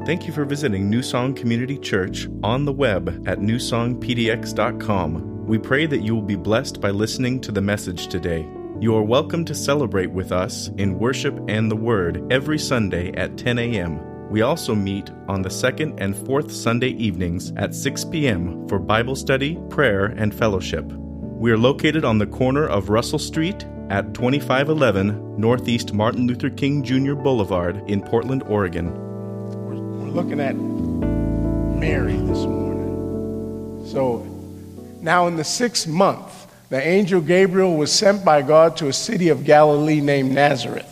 Thank you for visiting New Song Community Church on the web at newsongpdx.com. We pray that you will be blessed by listening to the message today. You are welcome to celebrate with us in worship and the Word every Sunday at 10 a.m. We also meet on the second and fourth Sunday evenings at 6 p.m. for Bible study, prayer, and fellowship. We are located on the corner of Russell Street at 2511 Northeast Martin Luther King Jr. Boulevard in Portland, Oregon. We're looking at Mary this morning. So now in the 6th month, the angel Gabriel was sent by God to a city of Galilee named Nazareth.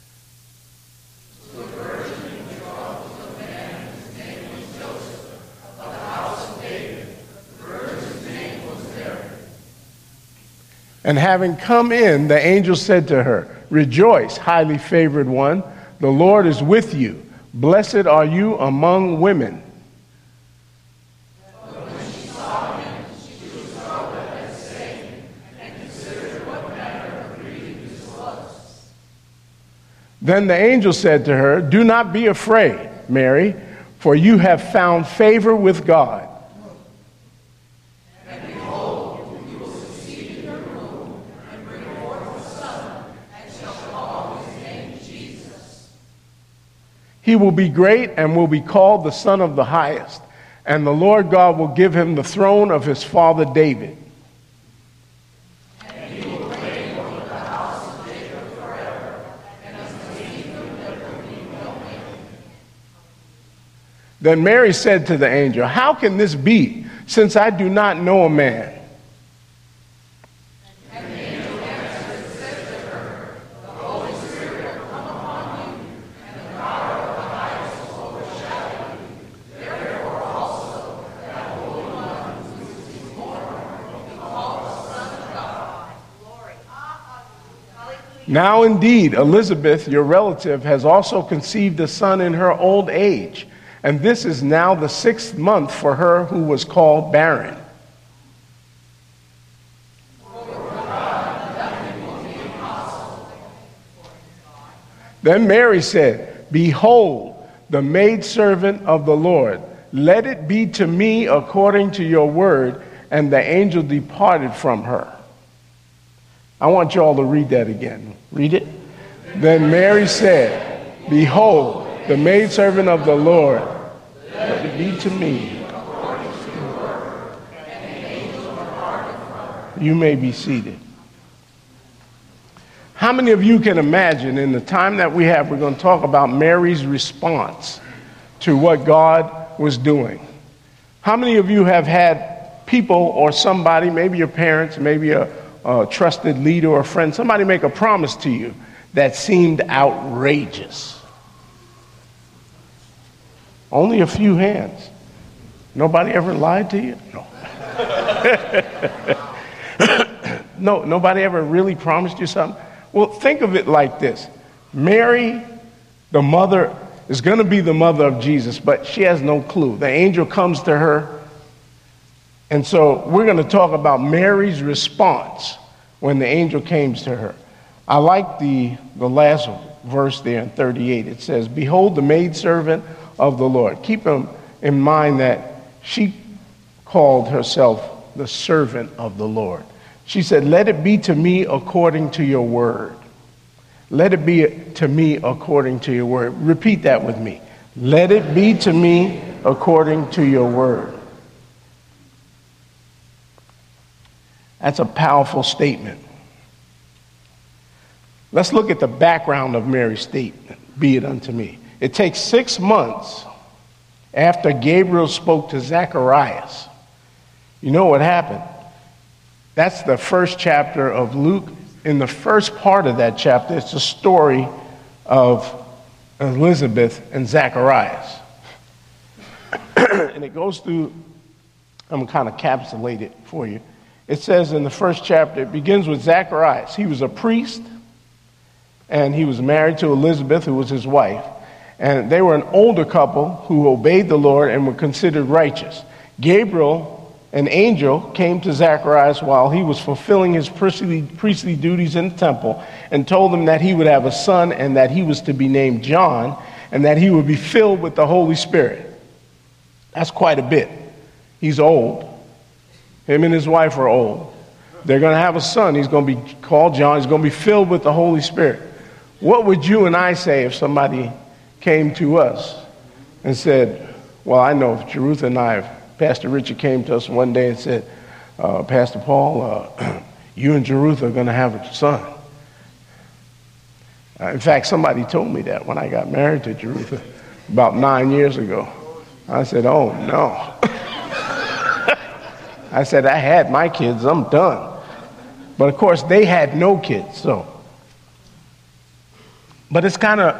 And having come in, the angel said to her, "Rejoice, highly favored one, the Lord is with you. Blessed are you among women." But when she saw him, she was troubled at his saying, and considered what manner of greeting this was. Then the angel said to her, "Do not be afraid, Mary, for you have found favor with God. He will be great and will be called the Son of the Highest, and the Lord God will give him the throne of his father David. And he will reign over the house of Jacob forever, and of his kingdom there will be no end." Then Mary said to the angel, "How can this be, since I do not know a man?" Now indeed, Elizabeth, your relative, has also conceived a son in her old age, and this is now the 6th month for her who was called barren. Then Mary said, "Behold, the maidservant of the Lord, let it be to me according to your word," and the angel departed from her. I want you all to read that again. Read it. Then Mary said, "Behold, the maidservant of the Lord, let it be to me." You may be seated. How many of you can imagine in the time that we have, we're going to talk about Mary's response to what God was doing. How many of you have had people or somebody, maybe your parents, maybe a trusted leader or friend, somebody make a promise to you that seemed outrageous? Only a few hands. Nobody ever lied to you? No. No, nobody ever really promised you something? Well, think of it like this. Mary, the mother, is going to be the mother of Jesus, but she has no clue. The angel comes to her. And so we're going to talk about Mary's response when the angel came to her. I like the last verse there in 38. It says, "Behold the maidservant of the Lord." Keep in mind that she called herself the servant of the Lord. She said, "Let it be to me according to your word." Let it be to me according to your word. Repeat that with me. Let it be to me according to your word. That's a powerful statement. Let's look at the background of Mary's statement, "Be it unto me." It takes 6 months after Gabriel spoke to Zacharias. You know what happened? That's the first chapter of Luke. In the first part of that chapter, it's a story of Elizabeth and Zacharias. And it goes through, I'm going to kind of encapsulate it for you. It says in the first chapter, it begins with Zacharias. He was a priest, and he was married to Elizabeth, who was his wife. And they were an older couple who obeyed the Lord and were considered righteous. Gabriel, an angel, came to Zacharias while he was fulfilling his priestly duties in the temple and told him that he would have a son and that he was to be named John. and that he would be filled with the Holy Spirit. That's quite a bit. He's old. Him and his wife are old. They're going to have a son. He's going to be called John. He's going to be filled with the Holy Spirit. What would you and I say if somebody came to us and said, well, I know if Jerutha and I, if Pastor Richard came to us one day and said, Pastor Paul, you and Jerutha are going to have a son. In fact, somebody told me that when I got married to Jerutha about 9 years ago. I said, oh, no. I said, I had my kids. I'm done. But, of course, they had no kids, so. But it's kind of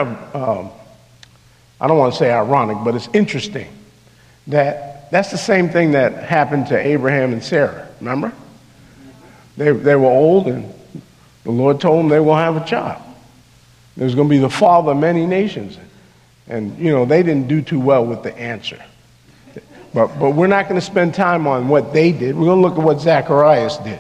I don't want to say ironic, but it's interesting that that's the same thing that happened to Abraham and Sarah, remember? They were old, and the Lord told them they will have a child. There's going to be the father of many nations. And, they didn't do too well with the answer. But we're not going to spend time on what they did. We're going to look at what Zacharias did.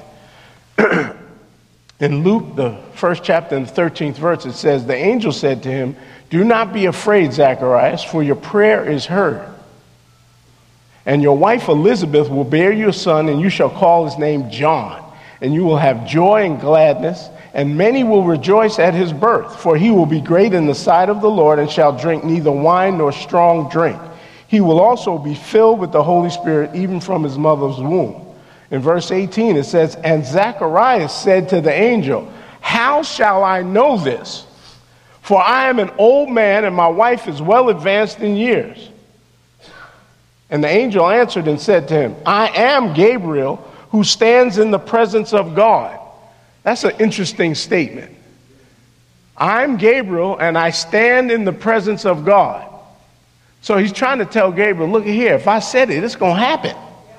In Luke, the first chapter and the 13th verse, it says, the angel said to him, do not be afraid, Zacharias, for your prayer is heard. And your wife Elizabeth will bear you a son, and you shall call his name John. And you will have joy and gladness, and many will rejoice at his birth, for he will be great in the sight of the Lord, and shall drink neither wine nor strong drink. He will also be filled with the Holy Spirit, even from his mother's womb. In verse 18, it says, and Zacharias said to the angel, how shall I know this? For I am an old man, and my wife is well advanced in years. And the angel answered and said to him, I am Gabriel, who stands in the presence of God. That's an interesting statement. I'm Gabriel, and I stand in the presence of God. So he's trying to tell Gabriel, look at here, if I said it, it's going to happen.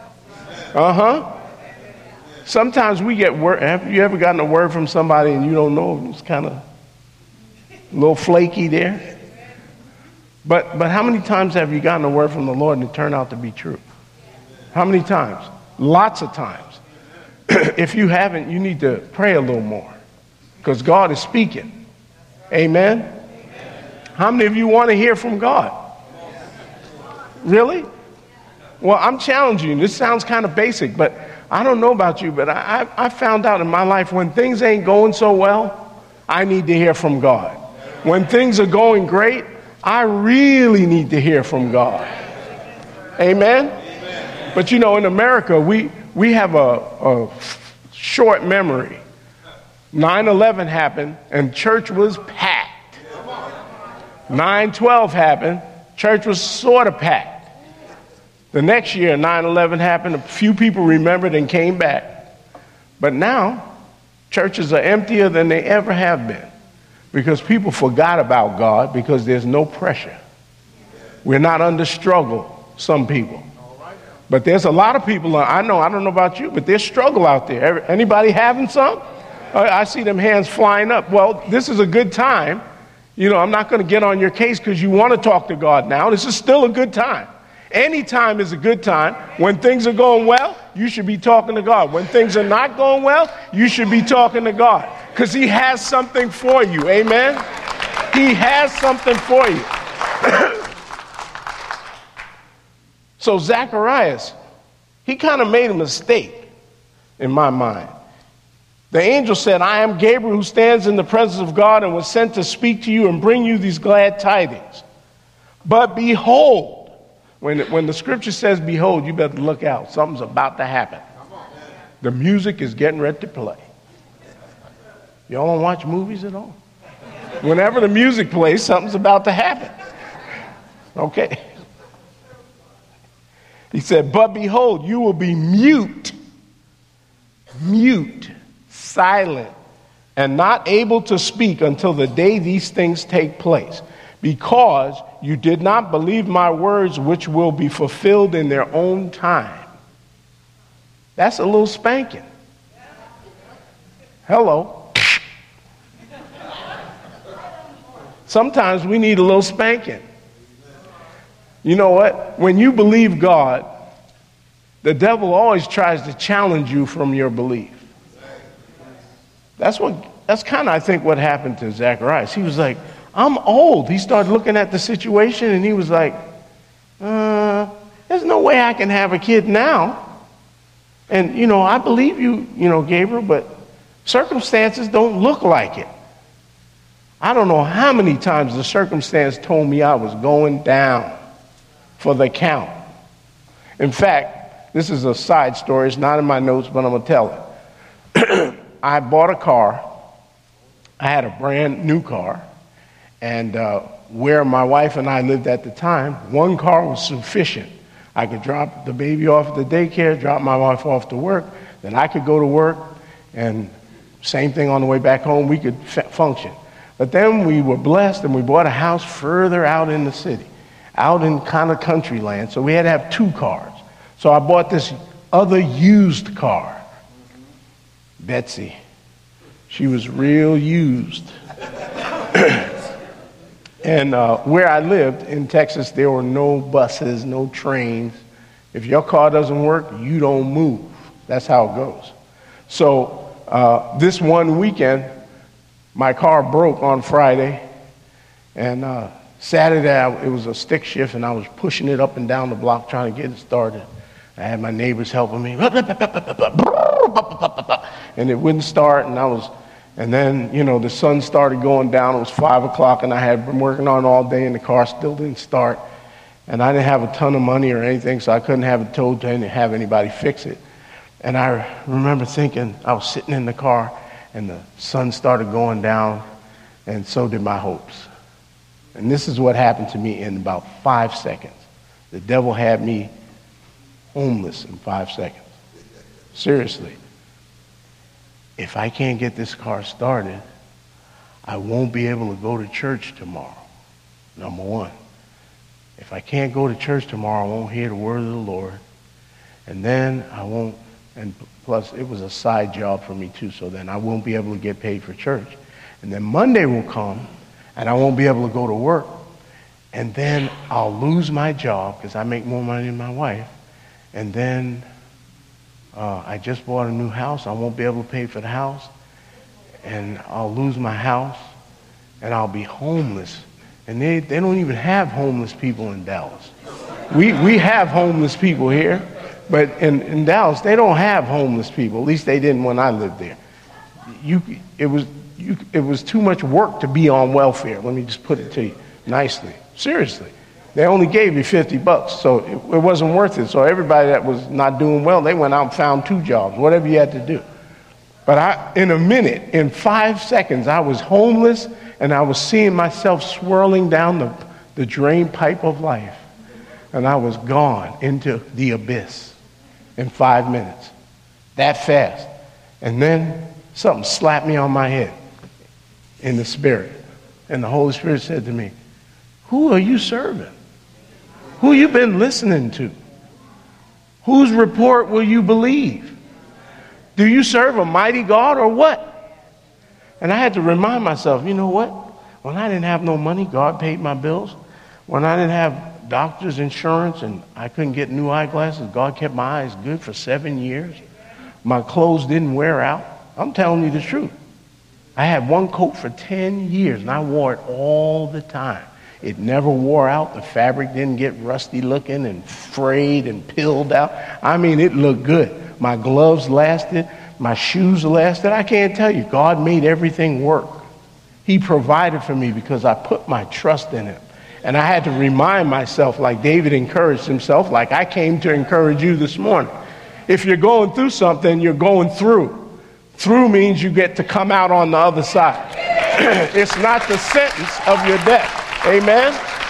Sometimes we get word. Have you ever gotten a word from somebody and you don't know? It's kind of a little flaky there. But how many times have you gotten a word from the Lord and it turned out to be true? How many times? Lots of times. If you haven't, you need to pray a little more because God is speaking. Amen? How many of you want to hear from God? Really? Well, I'm challenging you. This sounds kind of basic, but I don't know about you, but I found out in my life when things ain't going so well, I need to hear from God. When things are going great, I really need to hear from God. Amen? But in America, we have a short memory. 9/11 happened and church was packed. 9/12 happened, church was sort of packed. The next year, 9/11 happened, a few people remembered and came back. But now, churches are emptier than they ever have been because people forgot about God because there's no pressure. We're not under struggle, some people. But there's a lot of people, I don't know about you, but there's struggle out there. Anybody having some? I see them hands flying up. Well, this is a good time. I'm not going to get on your case because you want to talk to God now. This is still a good time. Any time is a good time. When things are going well, you should be talking to God. When things are not going well, you should be talking to God because he has something for you. Amen? He has something for you. So Zacharias, he kind of made a mistake in my mind. The angel said, I am Gabriel who stands in the presence of God and was sent to speak to you and bring you these glad tidings. But behold, when the scripture says behold, you better look out. Something's about to happen. The music is getting ready to play. Y'all don't watch movies at all? Whenever the music plays, something's about to happen. Okay. He said, but behold, you will be mute, silent, and not able to speak until the day these things take place, because you did not believe my words, which will be fulfilled in their own time. That's a little spanking. Hello. Sometimes we need a little spanking. You know what? When you believe God, the devil always tries to challenge you from your belief. That's kind of, I think, what happened to Zacharias. He was like, I'm old. He started looking at the situation and he was like, there's no way I can have a kid now. And, I believe you, Gabriel, but circumstances don't look like it. I don't know how many times the circumstance told me I was going down for the count. In fact, this is a side story. It's not in my notes, but I'm going to tell it. I bought a car. I had a brand new car. And where my wife and I lived at the time, one car was sufficient. I could drop the baby off at the daycare, drop my wife off to work, then I could go to work, and same thing on the way back home, we could function. But then we were blessed and we bought a house further out in the city, out in kind of country land, so we had to have two cars. So I bought this other used car. Betsy, she was real used. And where I lived in Texas, there were no buses, no trains. If your car doesn't work, you don't move. That's how it goes. So this one weekend, my car broke on Friday. And Saturday, it was a stick shift, and I was pushing it up and down the block trying to get it started. I had my neighbors helping me. And it wouldn't start, and then, the sun started going down. It was 5 o'clock, and I had been working on it all day, and the car still didn't start. And I didn't have a ton of money or anything, so I couldn't have it towed to have anybody fix it. And I remember thinking, I was sitting in the car, and the sun started going down, and so did my hopes. And this is what happened to me in about 5 seconds. The devil had me homeless in 5 seconds. Seriously. If I can't get this car started, I won't be able to go to church tomorrow, number one. If I can't go to church tomorrow, I won't hear the word of the Lord. And then I won't, and plus it was a side job for me too, so then I won't be able to get paid for church. And then Monday will come, and I won't be able to go to work. And then I'll lose my job because I make more money than my wife. And then I just bought a new house. I won't be able to pay for the house. And I'll lose my house. And I'll be homeless. And they don't even have homeless people in Dallas. We have homeless people here. But in Dallas, they don't have homeless people. At least they didn't when I lived there. It was too much work to be on welfare. Let me just put it to you nicely. Seriously. They only gave you $50, so it wasn't worth it. So everybody that was not doing well, they went out and found 2 jobs, whatever you had to do. But in a minute, in 5 seconds, I was homeless, and I was seeing myself swirling down the drain pipe of life. And I was gone into the abyss in 5 minutes. That fast. And then something slapped me on my head in the spirit. And the Holy Spirit said to me, "Who are you serving? Who you been listening to? Whose report will you believe? Do you serve a mighty God or what?" And I had to remind myself, you know what? When I didn't have no money, God paid my bills. When I didn't have doctor's insurance and I couldn't get new eyeglasses, God kept my eyes good for 7 years. My clothes didn't wear out. I'm telling you the truth. I had one coat for 10 years, and I wore it all the time. It never wore out. The fabric didn't get rusty looking and frayed and peeled out. I mean, it looked good. My gloves lasted. My shoes lasted. I can't tell you. God made everything work. He provided for me because I put my trust in him. And I had to remind myself, like David encouraged himself, like I came to encourage you this morning. If you're going through something, you're going through. Through means you get to come out on the other side. It's not the sentence of your death. Amen?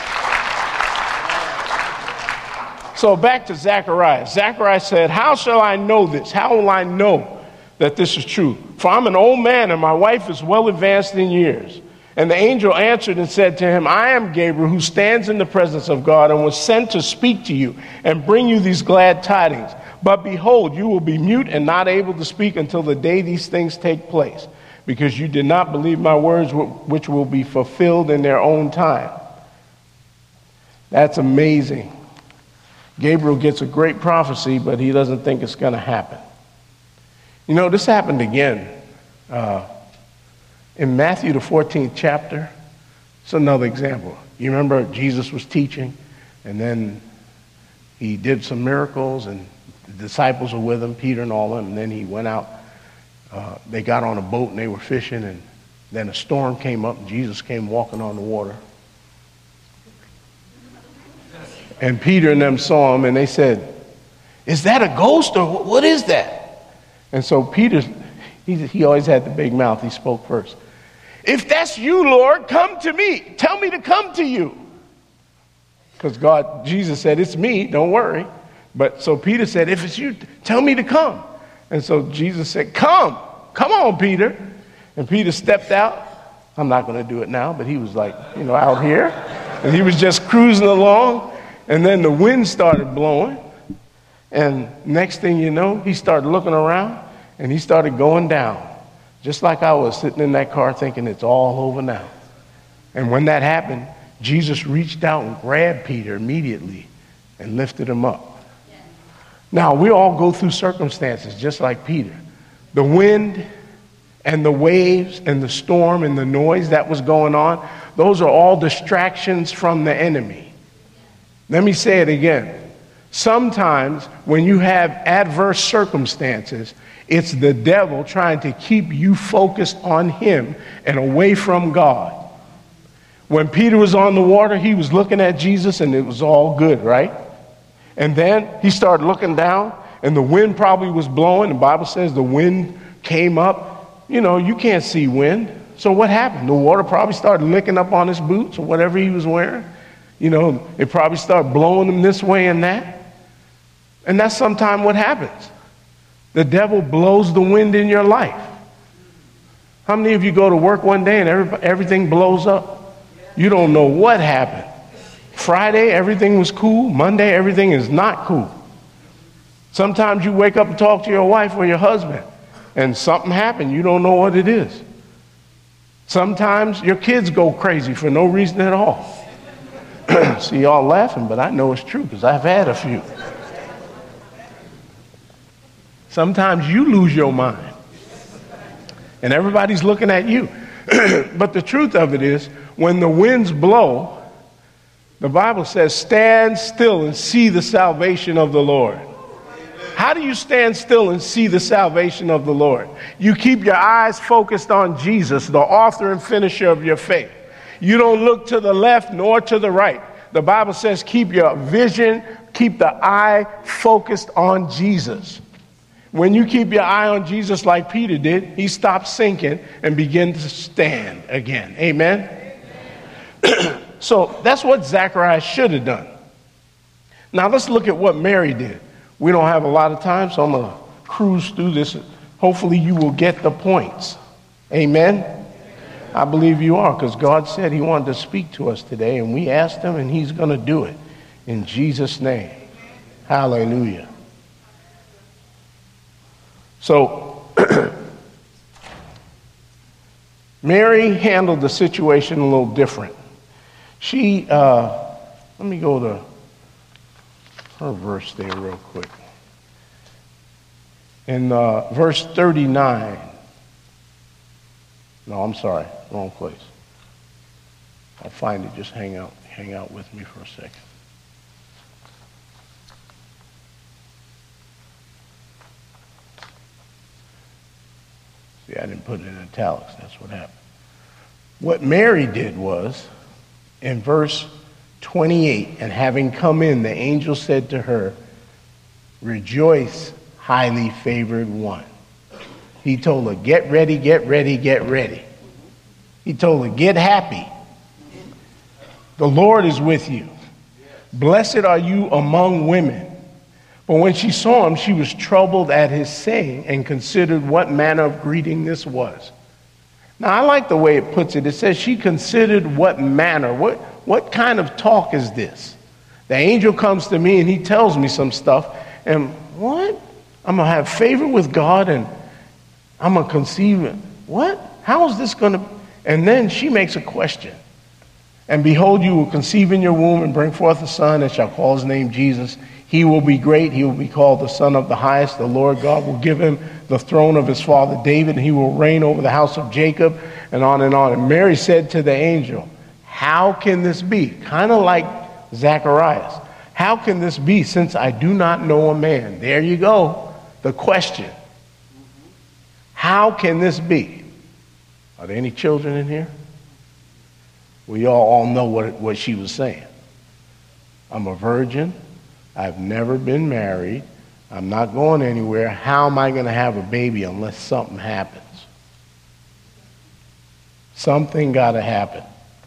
So back to Zacharias. Zacharias said, "How shall I know this? How will I know that this is true? For I'm an old man and my wife is well advanced in years." And the angel answered and said to him, "I am Gabriel, who stands in the presence of God and was sent to speak to you and bring you these glad tidings. But behold, you will be mute and not able to speak until the day these things take place, because you did not believe my words, which will be fulfilled in their own time." That's amazing. Gabriel gets a great prophecy, but he doesn't think it's going to happen. You know, this happened again. In Matthew, the 14th chapter, It's another example. You remember Jesus was teaching, and then he did some miracles, and the disciples were with him, Peter and all of them, and then he went out. They got on a boat, and they were fishing, and then a storm came up, and Jesus came walking on the water. And Peter and them saw him, and they said, "Is that a ghost, or what is that?" And so Peter, he always had the big mouth. He spoke first. "If that's you, Lord, come to me. Tell me to come to you." Because Jesus said, "It's me, don't worry." But so Peter said, "If it's you, tell me to come." And so Jesus said, Come on, Peter." And Peter stepped out. I'm not going to do it now, but he was like, out here. And he was just cruising along. And then the wind started blowing. And next thing you know, he started looking around, and he started going down. Just like I was sitting in that car thinking it's all over now. And when that happened, Jesus reached out and grabbed Peter immediately and lifted him up. Now, we all go through circumstances just like Peter. The wind and the waves and the storm and the noise that was going on, those are all distractions from the enemy. Let me say it again. Sometimes when you have adverse circumstances, it's the devil trying to keep you focused on him and away from God. When Peter was on the water, he was looking at Jesus and it was all good, right? And then he started looking down and the wind probably was blowing. The Bible says the wind came up. You can't see wind. So what happened? The water probably started licking up on his boots or whatever he was wearing. It probably started blowing him this way and that. And that's sometimes what happens. The devil blows the wind in your life. How many of you go to work one day and everything blows up? You don't know what happened. Friday, everything was cool. Monday, everything is not cool. Sometimes you wake up and talk to your wife or your husband, and something happened. You don't know what it is. Sometimes your kids go crazy for no reason at all. See, y'all laughing, but I know it's true because I've had a few. Sometimes you lose your mind, and everybody's looking at you. But the truth of it is, when the winds blow, the Bible says, stand still and see the salvation of the Lord. How do you stand still and see the salvation of the Lord? You keep your eyes focused on Jesus, the author and finisher of your faith. You don't look to the left nor to the right. The Bible says keep your vision, keep the eye focused on Jesus. When you keep your eye on Jesus like Peter did, he stopped sinking and began to stand again. Amen? So that's what Zacharias should have done. Now let's look at what Mary did. We don't have a lot of time, so I'm going to cruise through this. Hopefully you will get the points. Amen? I believe you are, because God said he wanted to speak to us today, and we asked him, and he's going to do it. In Jesus' name. Hallelujah. So, Mary handled the situation a little different. She, let me go to her verse there real quick. In verse 39. No, I'm sorry, wrong place. I'll find it, just hang out with me for a second. See, I didn't put it in italics, that's what happened. What Mary did was, in verse 28, and having come in, the angel said to her, "Rejoice, highly favored one." He told her, get ready, get ready, get ready. He told her, get happy. The Lord is with you. Blessed are you among women. But when she saw him, she was troubled at his saying and considered what manner of greeting this was. Now, I like the way it puts it. It says she considered what manner, what kind of talk is this? The angel comes to me and he tells me some stuff. And what? I'm going to have favor with God and I'm going to conceive it. What? How is this going to? And then she makes a question. And behold, you will conceive in your womb and bring forth a son and shall call his name Jesus. He will be great. He will be called the Son of the Highest. The Lord God will give him the throne of his father David, and he will reign over the house of Jacob, and on and on. And Mary said to the angel, How can this be? Kind of like Zacharias. How can this be since I do not know a man? There you go, the question. How can this be? Are there any children in here? We all know what she was saying. I'm a virgin. I've never been married. I'm not going anywhere. How am I going to have a baby unless something happens? Something got to happen.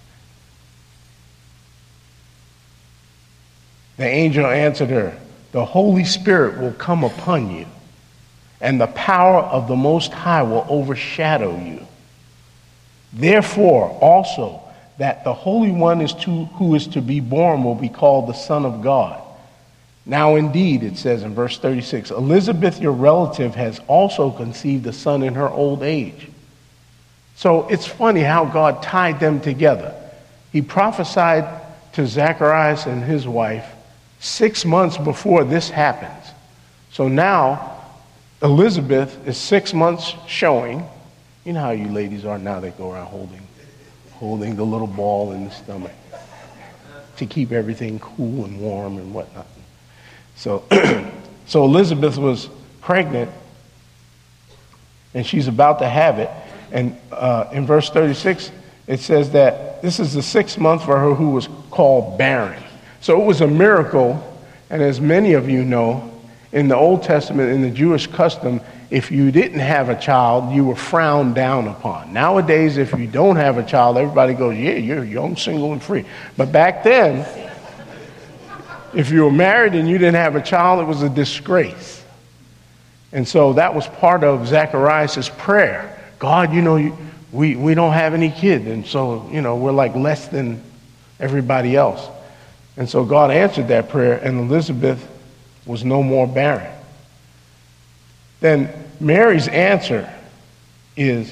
The angel answered her, the Holy Spirit will come upon you, and the power of the Most High will overshadow you. Therefore, also, that the Holy One who is to be born will be called the Son of God. Now, indeed, it says in verse 36, Elizabeth, your relative, has also conceived a son in her old age. So it's funny how God tied them together. He prophesied to Zacharias and his wife 6 months before this happens. So now Elizabeth is 6 months showing. You know how you ladies are now, they go around holding the little ball in the stomach to keep everything cool and warm and whatnot. So Elizabeth was pregnant, and she's about to have it. And in verse 36, it says that this is the 6th month for her who was called barren. So it was a miracle, and as many of you know, in the Old Testament, in the Jewish custom, if you didn't have a child, you were frowned down upon. Nowadays, if you don't have a child, everybody goes, yeah, you're young, single, and free. But back then, if you were married and you didn't have a child, it was a disgrace. And so that was part of Zacharias' prayer. God, we don't have any kids, and so, we're like less than everybody else. And so God answered that prayer, and Elizabeth was no more barren. Then Mary's answer is,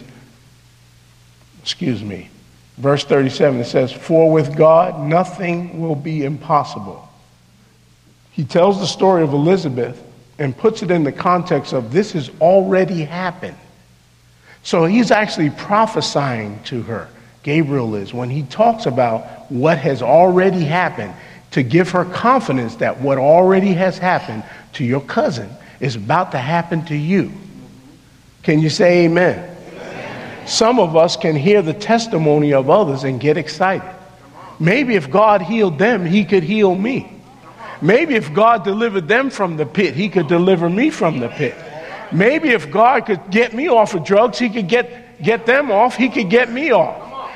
verse 37, it says, for with God nothing will be impossible. He tells the story of Elizabeth and puts it in the context of this has already happened. So he's actually prophesying to her, Gabriel is, when he talks about what has already happened, to give her confidence that what already has happened to your cousin is about to happen to you. Can you say amen? Amen. Some of us can hear the testimony of others and get excited. Maybe if God healed them, he could heal me. Maybe if God delivered them from the pit, he could deliver me from the pit. Maybe if God could get me off of drugs, he could get them off, he could get me off.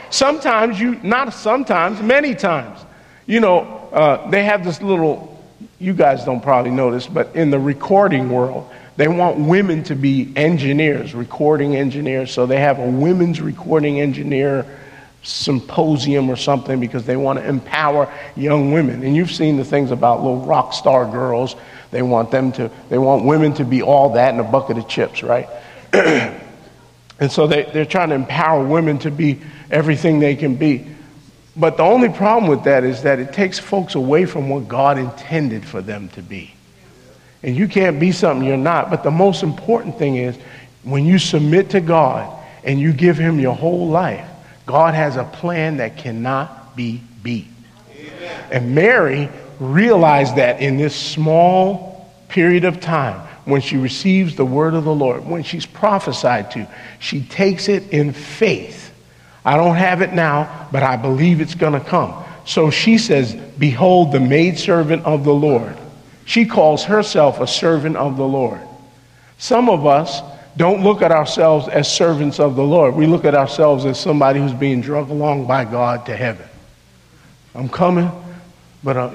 Many times. They have this little, you guys don't probably know this, but in the recording world, they want women to be engineers, recording engineers. So they have a women's recording engineer symposium or something because they want to empower young women. And you've seen the things about little rock star girls. They want women to be all that and a bucket of chips, right? And so they're trying to empower women to be everything they can be. But the only problem with that is that it takes folks away from what God intended for them to be. And you can't be something you're not. But the most important thing is when you submit to God and you give him your whole life, God has a plan that cannot be beat. Amen. And Mary realized that in this small period of time when she receives the word of the Lord, when she's prophesied to, she takes it in faith. I don't have it now, but I believe it's going to come. So she says, behold, the maidservant of the Lord. She calls herself a servant of the Lord. Some of us don't look at ourselves as servants of the Lord. We look at ourselves as somebody who's being dragged along by God to heaven. I'm coming, but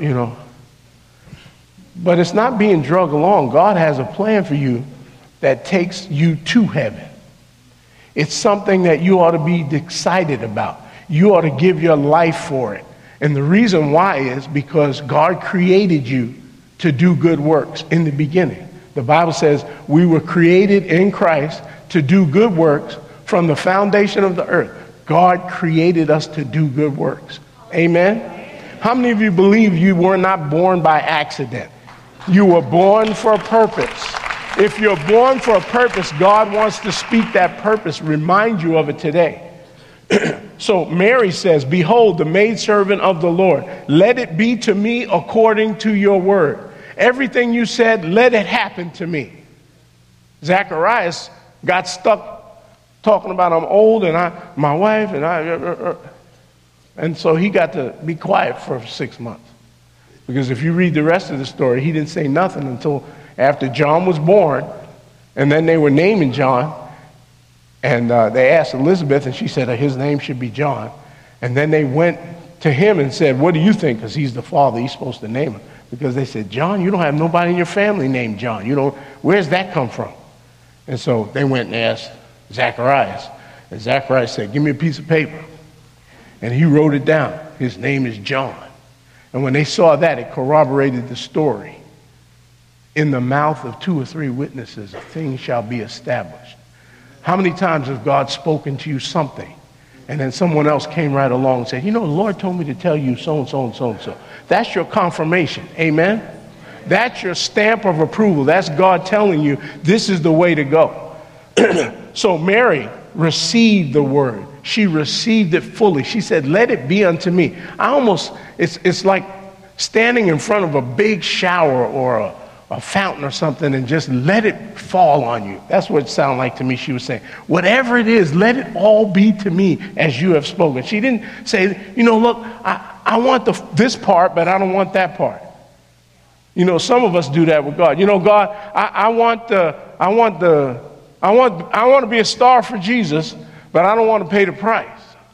But it's not being dragged along. God has a plan for you that takes you to heaven. It's something that you ought to be excited about. You ought to give your life for it. And the reason why is because God created you to do good works in the beginning. The Bible says we were created in Christ to do good works from the foundation of the earth. God created us to do good works. Amen? How many of you believe you were not born by accident? You were born for a purpose. If you're born for a purpose, God wants to speak that purpose, remind you of it today. So Mary says, behold, the maidservant of the Lord. Let it be to me according to your word. Everything you said, let it happen to me. Zacharias got stuck talking about I'm old and my wife and so he got to be quiet for 6 months. Because if you read the rest of the story, he didn't say nothing until after John was born, and then they were naming John. And they asked Elizabeth, and she said his name should be John. And then they went to him and said, what do you think? Because he's the father, he's supposed to name him. Because they said, John, you don't have nobody in your family named John. Where's that come from? And so they went and asked Zacharias. And Zacharias said, give me a piece of paper. And he wrote it down. His name is John. And when they saw that, it corroborated the story. In the mouth of 2 or 3 witnesses, a thing shall be established. How many times has God spoken to you something, and then someone else came right along and said, the Lord told me to tell you so and so and so and so. That's your confirmation. Amen? That's your stamp of approval. That's God telling you this is the way to go. So Mary received the word. She received it fully. She said, let it be unto me. It's like standing in front of a big shower or a fountain or something and just let it fall on you. That's what it sounded like to me. She was saying, whatever it is, let it all be to me as you have spoken. She didn't say, look, I want this part, but I don't want that part. Some of us do that with God. God, I want to be a star for Jesus, but I don't want to pay the price.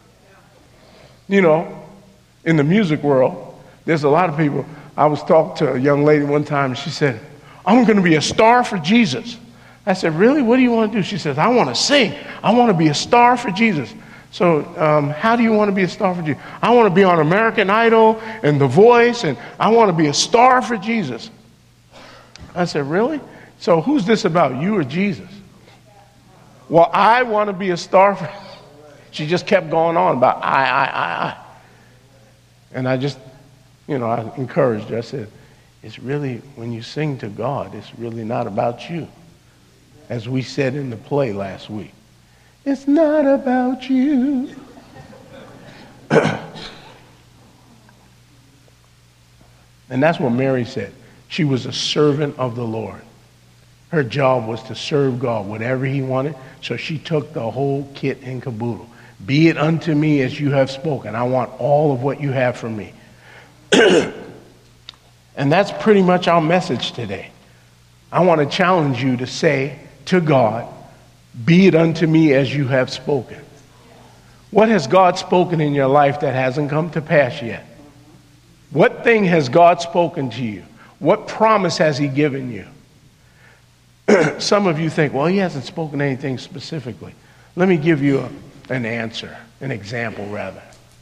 In the music world, there's a lot of people. I was talking to a young lady one time, and she said, I'm going to be a star for Jesus. I said, really? What do you want to do? She says, I want to sing. I want to be a star for Jesus. So how do you want to be a star for Jesus? I want to be on American Idol and The Voice, and I want to be a star for Jesus. I said, really? So who's this about, you or Jesus? Well, I want to be a star for... She just kept going on about I. And I just... I encouraged her. I said, it's really, when you sing to God, it's really not about you. As we said in the play last week, it's not about you. And that's what Mary said. She was a servant of the Lord. Her job was to serve God, whatever he wanted. So she took the whole kit and caboodle. Be it unto me as you have spoken. I want all of what you have from me. And that's pretty much our message today. I want to challenge you to say to God, be it unto me as you have spoken. What has God spoken in your life that hasn't come to pass yet? What thing has God spoken to you? What promise has he given you? Some of you think, well, he hasn't spoken anything specifically. Let me give you an answer, an example rather.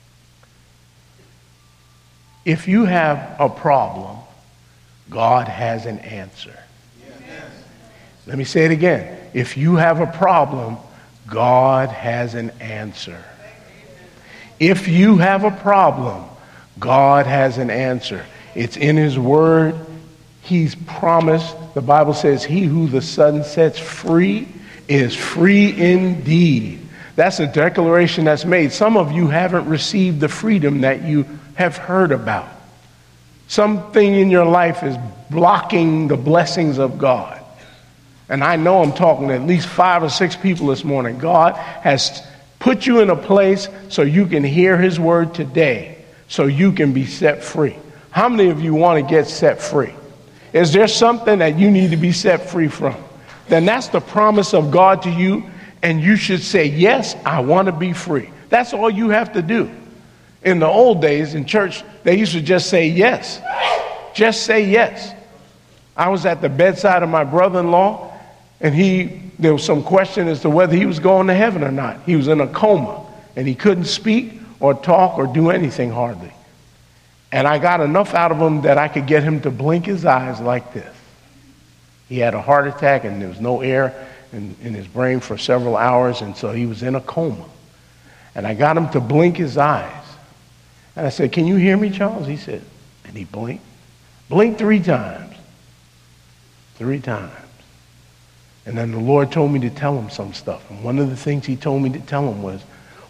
If you have a problem, God has an answer. Let me say it again. If you have a problem, God has an answer. If you have a problem, God has an answer. It's in his word. He's promised. The Bible says, he who the Son sets free is free indeed. That's a declaration that's made. Some of you haven't received the freedom that you have heard about. Something in your life is blocking the blessings of God. And I know I'm talking to at least 5 or 6 people this morning. God has put you in a place so you can hear his word today, so you can be set free. How many of you want to get set free? Is there something that you need to be set free from? Then that's the promise of God to you, and you should say, yes, I want to be free. That's all you have to do. In the old days in church, they used to just say yes. Just say yes. I was at the bedside of my brother-in-law, and there was some question as to whether he was going to heaven or not. He was in a coma, and he couldn't speak or talk or do anything hardly. And I got enough out of him that I could get him to blink his eyes like this. He had a heart attack, and there was no air in his brain for several hours, and so he was in a coma. And I got him to blink his eyes. And I said, can you hear me, Charles? He said, and he blinked. Blinked 3 times. 3 times. And then the Lord told me to tell him some stuff. And one of the things he told me to tell him was,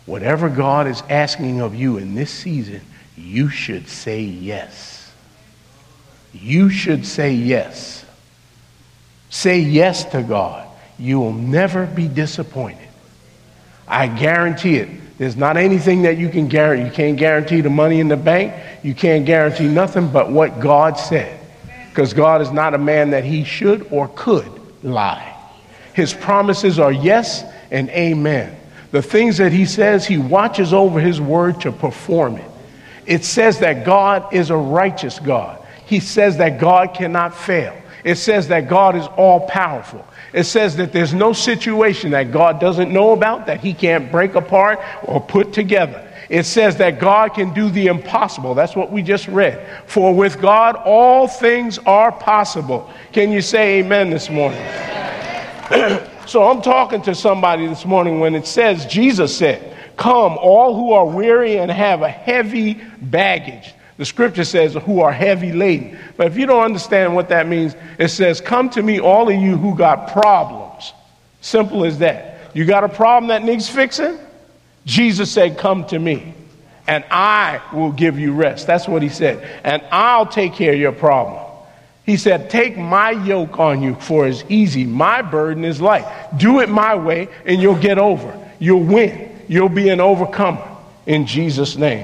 whatever God is asking of you in this season, you should say yes. You should say yes. Say yes to God. You will never be disappointed. I guarantee it. There's not anything that you can guarantee. You can't guarantee the money in the bank. You can't guarantee nothing but what God said. Because God is not a man that he should or could lie. His promises are yes and amen. The things that he says, he watches over his word to perform it. It says that God is a righteous God. He says that God cannot fail. It says that God is all powerful. It says that there's no situation that God doesn't know about, that he can't break apart or put together. It says that God can do the impossible. That's what we just read. For with God, all things are possible. Can you say amen this morning? So I'm talking to somebody this morning when it says, Jesus said, come, all who are weary and have a heavy baggage. The scripture says who are heavy laden. But if you don't understand what that means, it says, come to me, all of you who got problems. Simple as that. You got a problem that needs fixing? Jesus said, come to me, and I will give you rest. That's what he said. And I'll take care of your problem. He said, take my yoke on you, for it's easy. My burden is light. Do it my way, and you'll get over. You'll win. You'll be an overcomer in Jesus' name.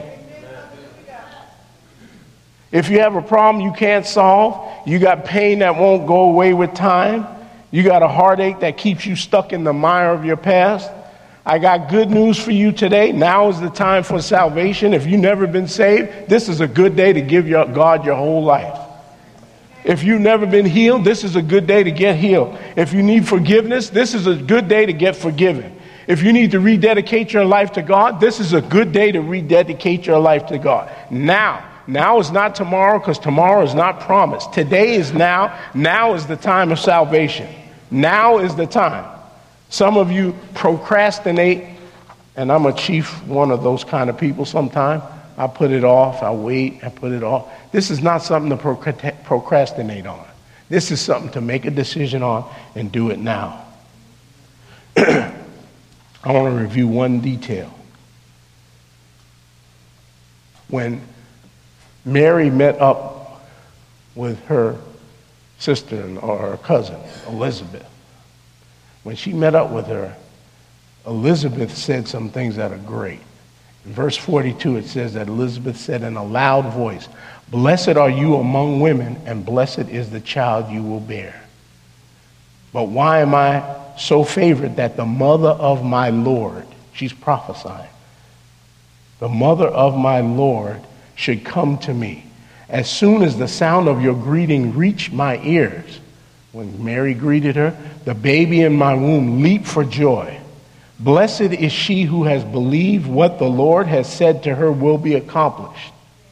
If you have a problem you can't solve, you got pain that won't go away with time, you got a heartache that keeps you stuck in the mire of your past, I got good news for you today. Now is the time for salvation. If you've never been saved, this is a good day to give God your whole life. If you've never been healed, this is a good day to get healed. If you need forgiveness, this is a good day to get forgiven. If you need to rededicate your life to God, this is a good day to rededicate your life to God. Now is not tomorrow, because tomorrow is not promised. Today is now. Now is the time of salvation. Now is the time. Some of you procrastinate, and I'm a chief one of those kind of people sometimes. I put it off, I wait, I put it off. This is not something to procrastinate on. This is something to make a decision on and do it now. I want to review one detail. When Mary met up with her sister or her cousin, Elizabeth, when she met up with her, Elizabeth said some things that are great. In verse 42, it says that Elizabeth said in a loud voice, blessed are you among women, and blessed is the child you will bear. But why am I so favored that the mother of my Lord, she's prophesying, the mother of my Lord should come to me? As soon as the sound of your greeting reached my ears, when Mary greeted her, the baby in my womb leaped for joy. Blessed is she who has believed what the Lord has said to her will be accomplished.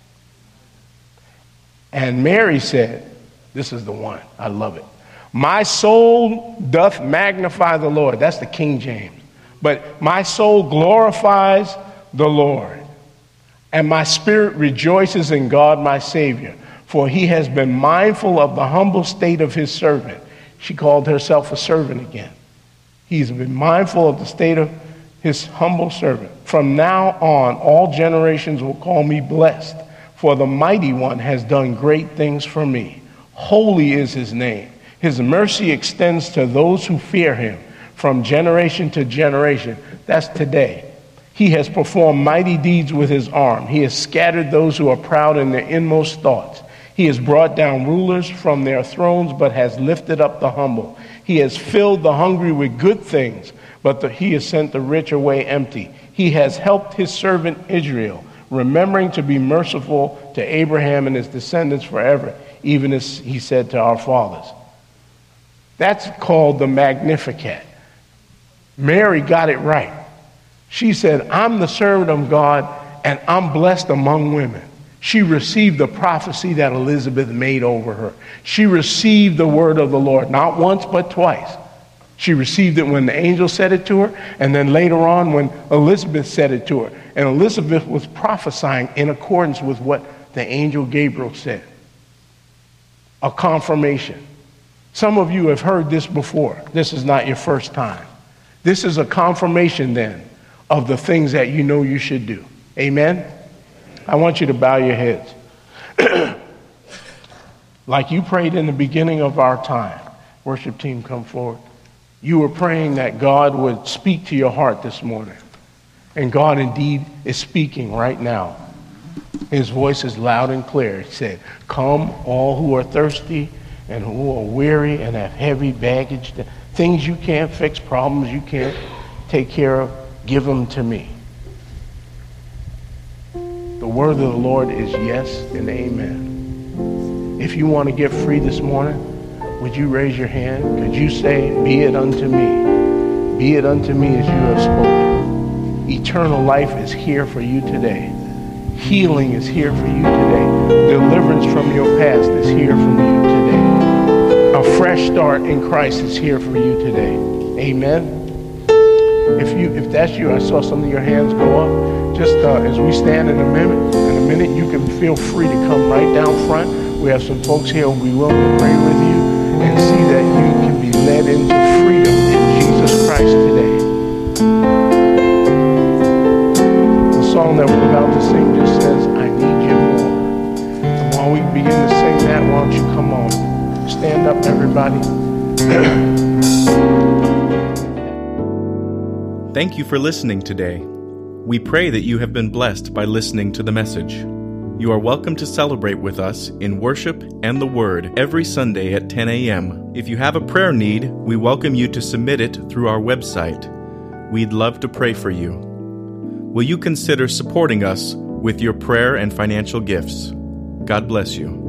And Mary said, this is the one, I love it. My soul doth magnify the Lord. That's the King James. But my soul glorifies the Lord, and my spirit rejoices in God my Savior, for he has been mindful of the humble state of his servant. She called herself a servant again. He's been mindful of the state of his humble servant. From now on, all generations will call me blessed, for the mighty one has done great things for me. Holy is his name. His mercy extends to those who fear him from generation to generation. That's today. He has performed mighty deeds with his arm. He has scattered those who are proud in their inmost thoughts. He has brought down rulers from their thrones, but has lifted up the humble. He has filled the hungry with good things, but he has sent the rich away empty. He has helped his servant Israel, remembering to be merciful to Abraham and his descendants forever, even as he said to our fathers. That's called the Magnificat. Mary got it right. She said, I'm the servant of God, and I'm blessed among women. She received the prophecy that Elizabeth made over her. She received the word of the Lord, not once, but twice. She received it when the angel said it to her, and then later on when Elizabeth said it to her. And Elizabeth was prophesying in accordance with what the angel Gabriel said. A confirmation. Some of you have heard this before. This is not your first time. This is a confirmation then of the things that you know you should do. Amen? I want you to bow your heads. Like you prayed in the beginning of our time. Worship team, come forward. You were praying that God would speak to your heart this morning. And God indeed is speaking right now. His voice is loud and clear. He said, "Come, all who are thirsty and who are weary and have heavy baggage, things you can't fix, problems you can't take care of, give them to me." The word of the Lord is yes and amen. If you want to get free this morning, would you raise your hand? Could you say, "Be it unto me. Be it unto me as you have spoken." Eternal life is here for you today. Healing is here for you today. Deliverance from your past is here from you today. A fresh start in Christ is here for you today. Amen. If that's you, I saw some of your hands go up. Just as we stand in a minute, you can feel free to come right down front. We have some folks here who will be willing to pray with you and see that you can be led into freedom in Jesus Christ today. The song that we're about to sing just says, "I need you more." And while we begin to sing that, why don't you come on? Stand up, everybody. Thank you for listening today. We pray that you have been blessed by listening to the message. You are welcome to celebrate with us in worship and the Word every Sunday at 10 a.m. If you have a prayer need, we welcome you to submit it through our website. We'd love to pray for you. Will you consider supporting us with your prayer and financial gifts? God bless you.